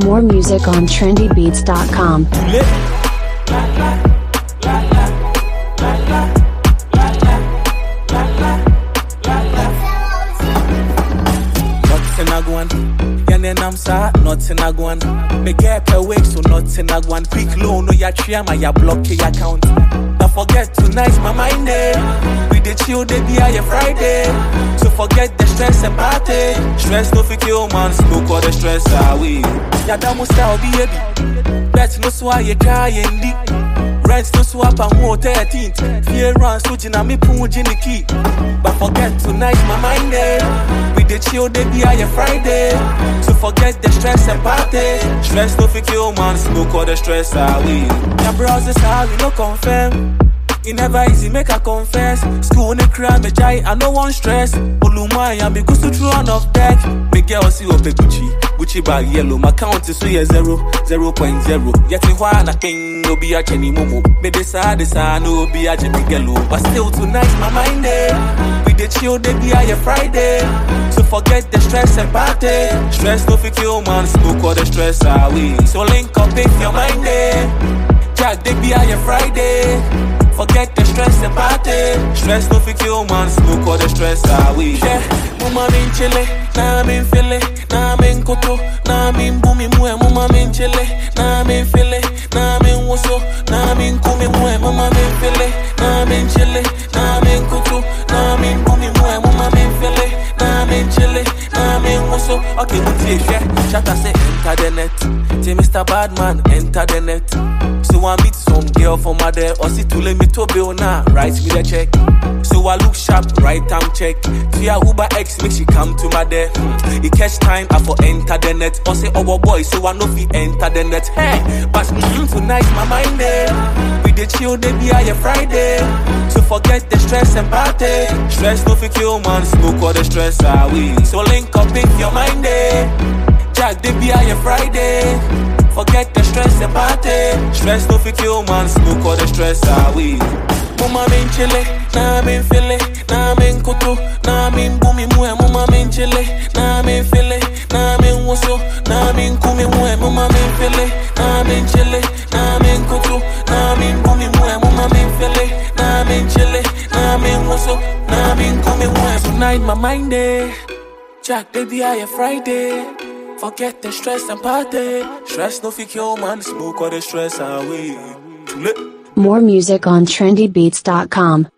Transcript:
More music on trendybeats.com. And I'm sad, nothing I go on. Me get per week, so nothing I go on. Quick loan, no ya tria, my ya block your account. Don't forget tonight's my mind day. We the chill, they be a Friday. So forget the stress and party. Stress no fi kill man, smoke all the stress away. Ya damu style baby. Bet no swa ye cry and deep. Rent no swap and more 13th. Fear runs, switching on me punch in the key. But forget tonight's my mind day. We the chill, they be a Friday. So forget the stress and party. Stress no fi kill man, smoke all the stress away. Your browsers how we no confirm. It never easy, make I confess. School in the crime, me jai, I no one stress. Olumai, I be good to throw on off deck. Me girl see up a Gucci bag yellow. My count is 0.0. Yet me wanna king, no be a chenny momo. Me decide, no be a jimmy gello. But still tonight, my mind there. We the chill, they be a Friday. So forget the stress and party. Stress no fi kill man, smoke all the stress away. So link up if your mind there. Jack, they be a Friday. Forget the stress and party. Stress no fi kill man, smoke all the stress away. Yeah, mama min chile, na min file, na min koto, na min bumi mwe. Mama min chile, na min file, na min woso, na min kumi mwe. Mama min file, na min chile, na min koto, na min bumi mwe. Mama min file, na min chile, na min woso. Okay, mutie, yeah. Shata say enter the net. Say Mr. Badman enter the net. So I meet some girl from my there, or see to let me to bill now, write me the check. So I look sharp, right time check. To your Uber X, make she come to my there. It catch time, I for enter the net. Or say, oh boy, so I know fi enter the net. Hey, but tonight my mind there. We the chill, they be a Friday. So forget the stress and party. Stress no fi kill man, smoke all the stress away. So link up if your mind there. Jack, they be a Friday. Forget the stress and party. Stress no fi kill man, smoke all the stress away. Mama min chile, na min file, na min koto, na min bumi mwe. Mama min chile, na min file, na min woso, na min kumi mwe. Mama min file, na min chile, na min koto, na min bumi mwe. Mama min file, na min chile, na min woso, na min kumi mwe. Tonight my mind day. Jack, baby, I a Friday. Forget the stress and party. Stress no fi kill man, smoke all the stress away. More music on trendybeats.com.